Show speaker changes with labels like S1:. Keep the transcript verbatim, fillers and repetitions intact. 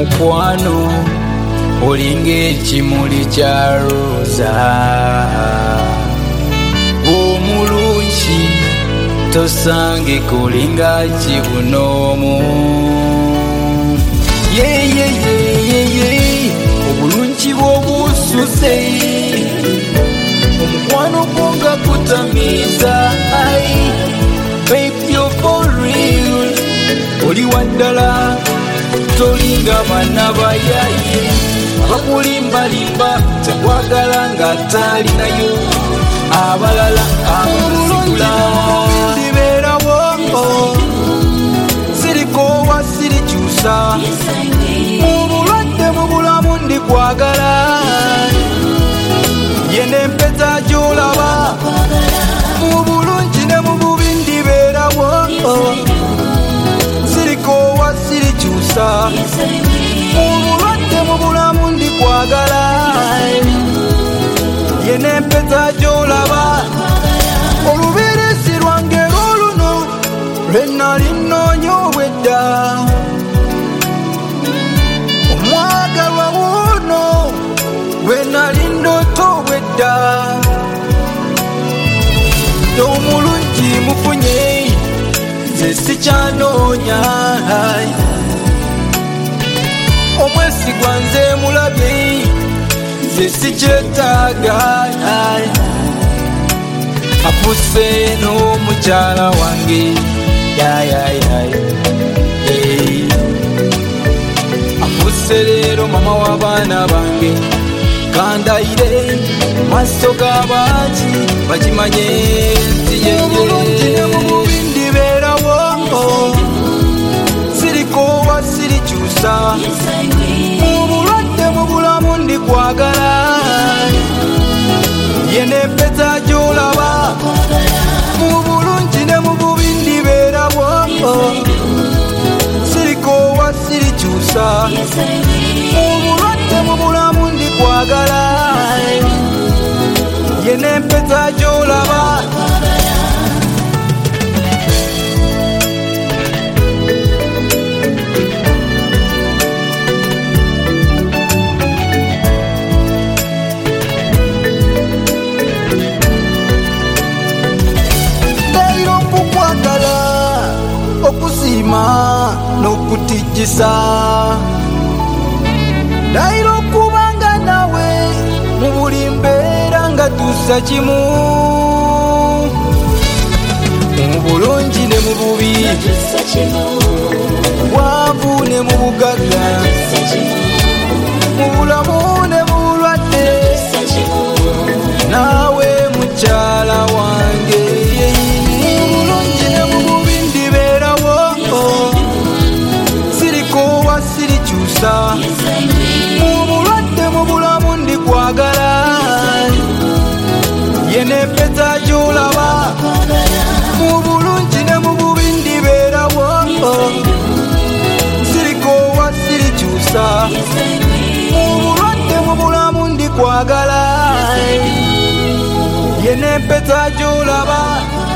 S1: mukwano olinga ekimuli kya roza omulungi tosange kulinga kibunomu yeyeyeyeye obulungi bw'obususe omukwano gwonga kutamiza babe you're for real oli waddala tolinga bana bayaye abakulimbalimba tekwagala nga talinayo abalala abasigula ndibeerawo sirikoowa sirikyusa mubulwadde mu bulamu ndikwagala yene mpeza gy'olaba mu bulungi ne mu bubi ndibeerawo sirikoowa sirikyusa mubulwadde mu bulamu ndikwagala yene mpeza gy'olaba olubeeresi lwange lwoluno lwe nali nnoonya obwedda omwagalwa wuno lwe nali ndoota obwedda omulungi mufunye nze sikyanoonya omwesigwa nze mulabye nze sikyetaaga afuse n'omukyala wange afuse leero mama w'abaana bange kandayire maaso g'abangi bakimanye nti yeye mububi ndibeerawo sirikoowa sirikyusa mubulwadde mu bulamu ndikwagala yene mpeza gy'olaba mu bulungi ne mu bubi ndibeerawo sirikoowa sirikyusa mubulwadde mu bulamu ndikwagala yene mpeza gy'olaba okusiima n'okutijjisa ndayira okubanga nawe mu buli mbeera nga tussa kimu mu bulungi ne mu bubi bwavu ne mu bugagga mu bulamu ne mu bulwadde naawe mukyala wange mulungi ne mu bubi ndibeerawo sirikoowa sirikyusa mu bulwadde mu bulamu ndikwagala yene mpeza gy'olaba mu bulungi ne mu bubi ndibeerawo sirikoowa sirikyusa mu bulwadde mu bulamu ndikwagala yene mpeza gy'olaba